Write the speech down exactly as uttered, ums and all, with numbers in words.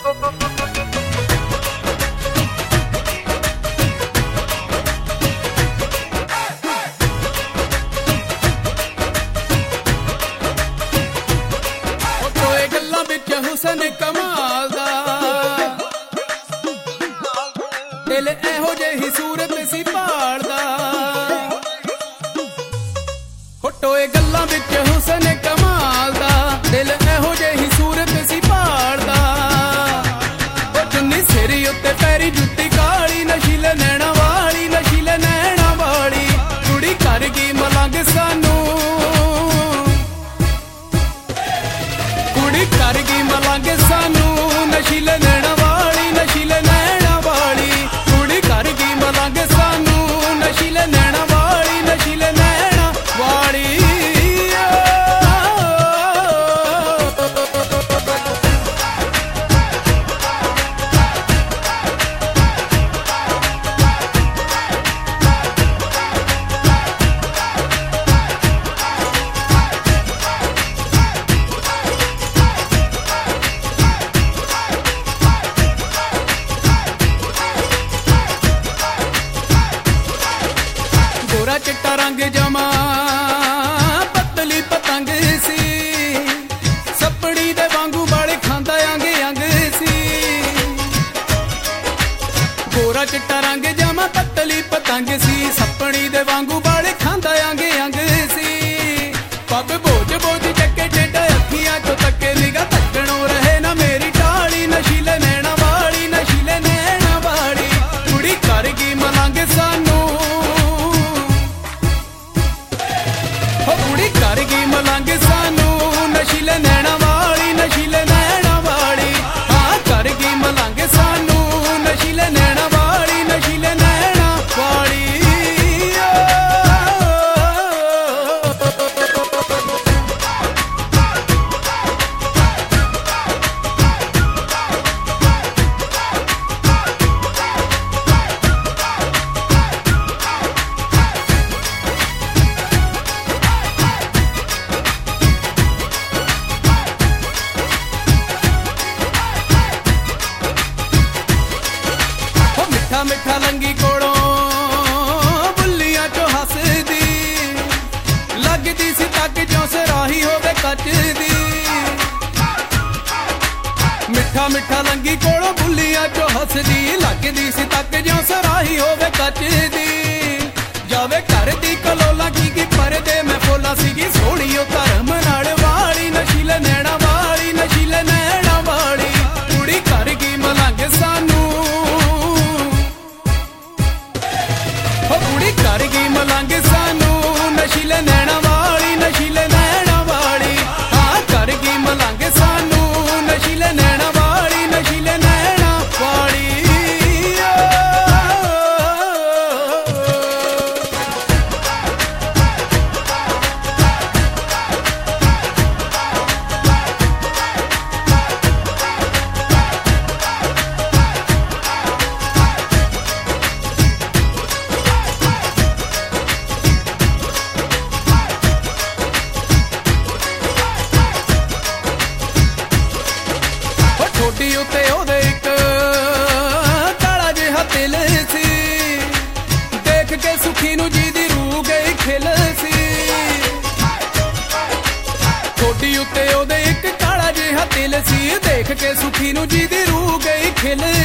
हुसन कमाल दा दिल एहो जेही सूरत सी भालदा टोए गल्लां विच हुसन कमाल दा दिल एहो जेही सूरत सी भालदा चुन्नी सिर उत्ते पैरी जुत्ती काली नशीले नैना वाली नशीले नैना वाली कुड़ी कर गई मलंग सानू कुड़ी कर गई मलंग सानू नशीले नैना वाली नशीले नैना वाली कुड़ी कर गई मलंग सानू नशीले नैना वाली नशीले नैना वाली चिट्टा रंग जमा पतली पतंग सी सपड़ी दे वांगू बाले खांदा अंग अंग सी गोरा चिट्टा रंग जमा पतली पतंग सी सपड़ी दे वांगू बाले खांदा अंग अंग सी पग बोझ बोझ चक्के टेढ़ा अखियां चो तके निगाह तकणों रहे ना मेरी टाली नशीले नैना वाली नशीले नैना वाली कुड़ी कर गई मलंग सानू कुड़ी कर गई मलंग सानू नशीले नैना वाली नशीले नैना वाली हाँ कर गई मलंग सानू नशीले नैना वाली नशीले नैना वाली मिठा लंगी कोलों बुल्लियां चो हसदी लगदी सी तक जो सराही होवे कच दी मिठा मिठा लंगी कोलों बुल्लियां चो हसदी लगदी सी तक जो सराही होवे कच दी जावे घर दी कलोला की की परदे मैं फोला सीगी सोहणियो धर्म नाल वाली नशीले नैना वाली नशीले नैना वाली कुड़ी कर गई मलंग सानू कुड़ी कर गई मलंग सानू नशीले नैना वाली नशीले नैना वाली हाँ कर गई मलंग सानू नशीले नैना वाली नशीले नैना वाली ठोडी उत्ते ओदे इक काला जिहा तिल सी देख के सुखी नू जी दी रूह गई खिल सी ठोडी उत्ते ओदे इक काला जिहा तिल सी देख के सुखी नू जी दी रूह गई खिल